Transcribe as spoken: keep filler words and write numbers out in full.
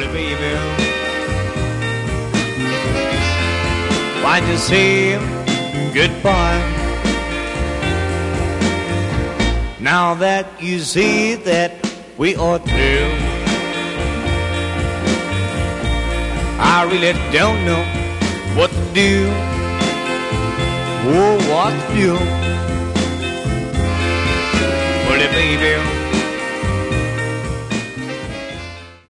Well, baby, why'd you say goodbye? Now that you see that we are through, I really don't know what to do. Oh, what to do? Well, baby,